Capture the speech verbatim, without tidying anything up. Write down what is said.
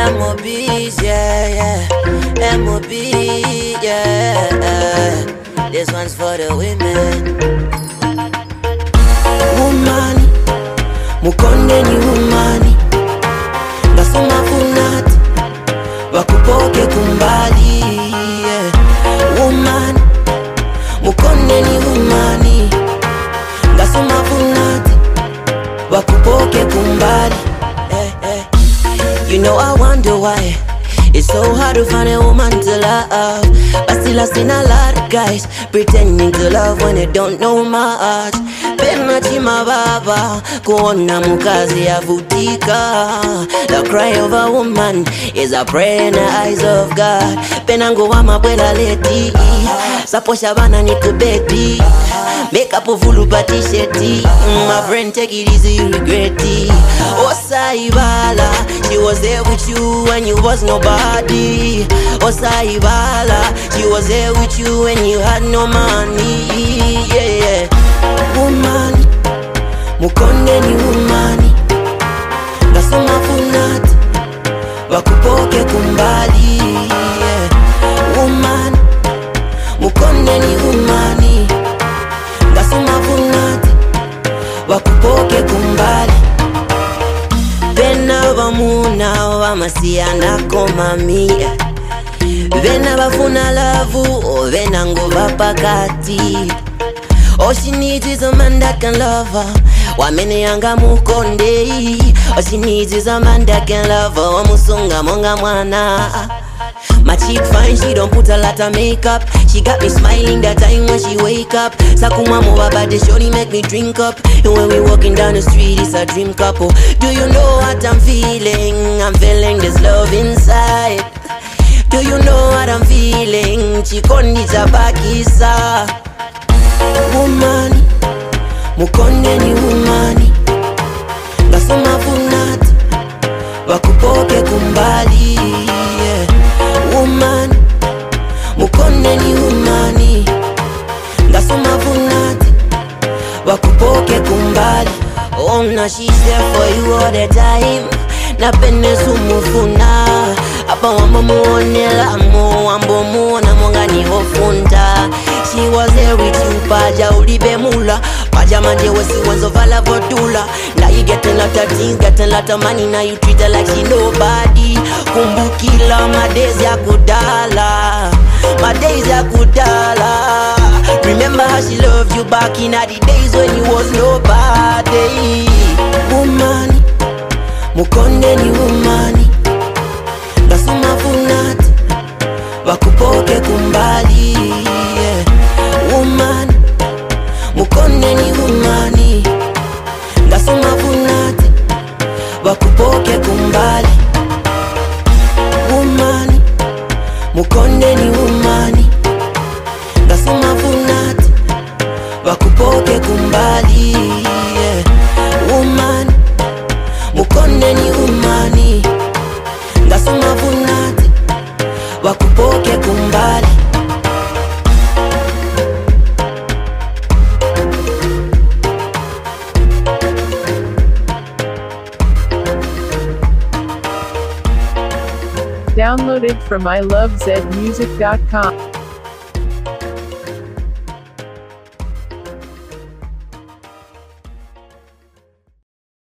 M O B's, yeah, yeah. M O B, yeah. This one's for the women. Woman, mukonde ni woman. Ngasoma funati, wakupoke kumbali, yeah. Woman, mukonde ni woman. Ngasoma funati, wakupoke kumbali, eh, eh. You know I wonder why it's so hard to find a woman to love, but still I seen a lot of guys pretending to love when they don't know much. Pena chima baba, kuona mukazi avutika. The cry of a woman is a prayer in the eyes of God. Pena nguwa mabwela leti, saposha bana ni kubeti. Make up a full party sheti. My friend, take it easy, you regret it. Osaibala, she was there with you when you was nobody. Osaibala, she was there with you when you had no money. Yeah, yeah. Woman, mukonde ni woman. Ngasoma funati, wakupoke kumbali. Yeah. Woman, mukonde ni woman. Ngasoma funati, wakupoke kumbali. Vena vamuna vamasiya nakoma mia. Vena vafuna lavu, vena nguva pakati. All she needs is a man that can love her. Wamene yanga mukonde. All she needs is a man that can love her. Wamusunga monga mwana. My cheek fine, she don't put a lot of makeup. She got me smiling that time when she wake up. Sakuma mova body shorty make me drink up. And when we walking down the street, it's a dream couple. Do you know what I'm feeling? I'm feeling this love inside. Do you know what I'm feeling? Chikondi chabakisa. Woman, mukonde ni woman. Ngasoma funati, wakupoke kumbali, yeah. Woman, mukonde ni woman. Ngasoma funati, wakupoke kumbali. Oh, now she's there for you all the time. Napende sumufuna. Apa wamba muonela mo, wambo muona monga ni hofunda. She was there with you, paja ulibe mula. Paja manje wesi wanzo vala vodula. Now you getting lot of things, getting lot of money. Now you treat her like she nobody. Kumbukila, my days ya kudala. My days ya kudala. Remember how she loved you back in the days when you was nobody. Woman, mukonde ni woman. Ngasoma funati, wakupoke kumbali, yeah. Woman, mukonde ni woman. Ngasoma funati, wakupoke kumbali. Woman, mukonde ni woman. Ngasoma funati, wakupoke kumbali, yeah. Woman, mukonde ni woman. Ngasoma funati, wakupoke kumbali. Downloaded from I love zed music dot com.